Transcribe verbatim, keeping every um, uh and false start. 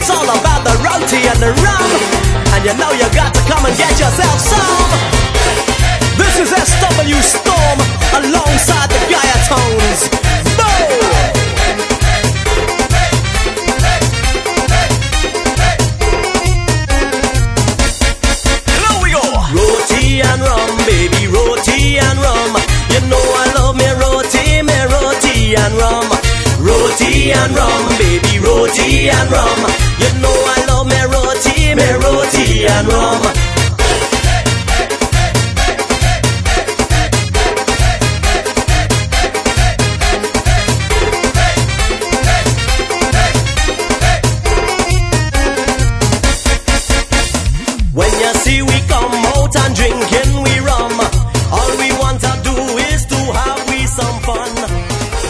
It's all about the roti and the rum, and you know you got to come and get yourself some. This is S W Storm alongside the Gaia Tones. Boom! Roti and rum, baby, roti and rum. You know I love me roti, me roti and rum. Roti and rum, baby, roti and rum. You know I love me roti, me roti and rum.